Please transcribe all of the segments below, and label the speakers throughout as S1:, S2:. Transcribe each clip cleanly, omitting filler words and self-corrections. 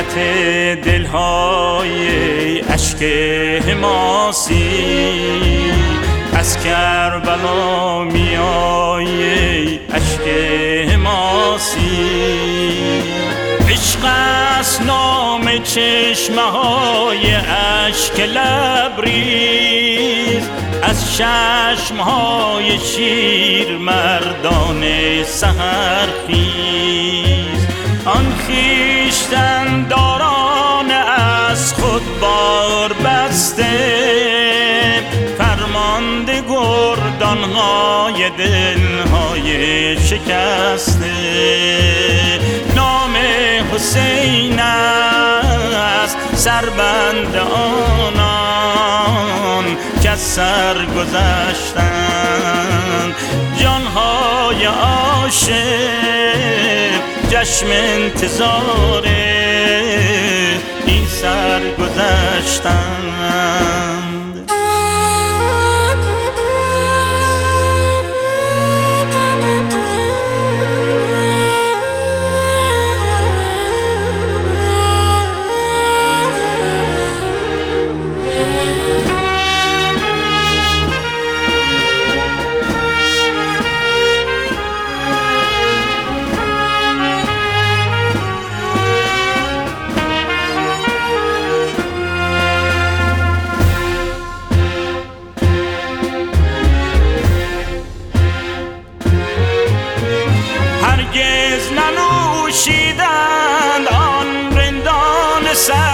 S1: حیرت دلهای اشک حماسی از کربلا میای اشک حماسی عشق است نام چشمه های اشک لبریز از چشم های شیر مردان سحرخیز آن خویشتن داران از خود بار بسته فرمانده گردان های دلهای شکسته نام حسین است سربند آنان که از سر گذشتند جانهای عاشق چشم انتظار این سر گذشتند. ننوشیدند آن رندان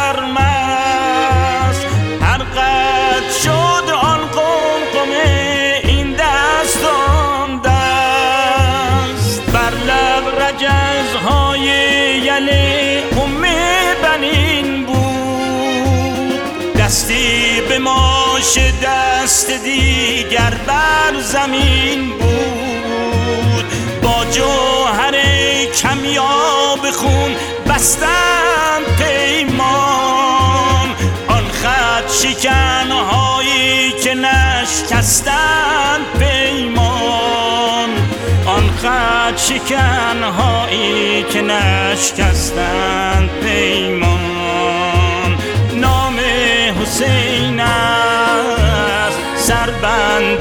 S1: سرمست هر قد شد آن قمقمه این دست آن دست بر لب رجزهای یل ام بنین بود دستی به ماش دست دیگر بر زمین بود با جوهر کمیاب خون بستند پیمان آن خط شکنهایی که نشکستند پیمان آن خط شکنهایی که نشکستند پیمان نام حسین است سربند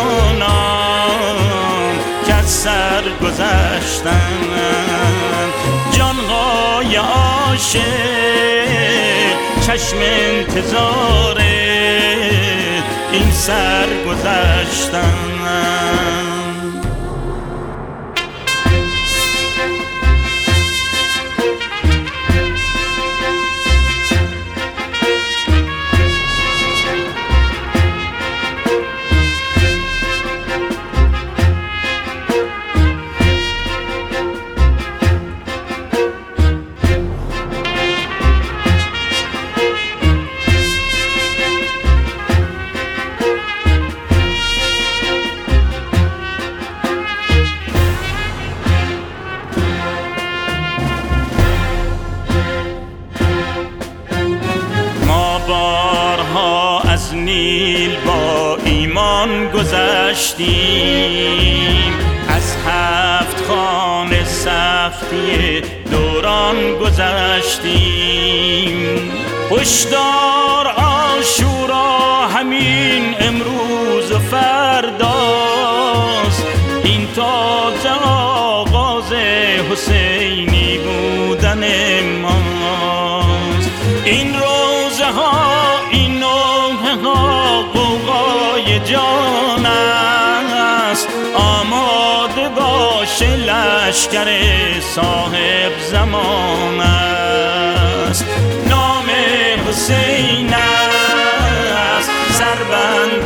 S1: آنان که از سر گذشتند جانهای عاشق چشم انتظار این سر گذشتند. بارها از نیل با ایمان گذشتیم از 7 خانه سختی دوران گذشتیم هشدار عاشورا همین امروز و فرداست این تازه آغاز حسینی بودن ماست این روزه ها این نوحه ها غوغای جان است آماده باش لشکر صاحب زمان است نام حسین است سربند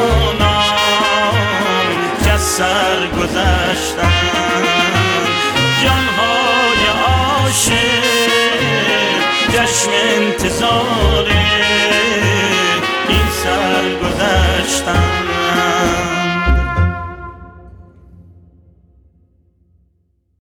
S1: آنان که از سر گذشتند جانهای عاشق چشم انتظار این سر گذشتند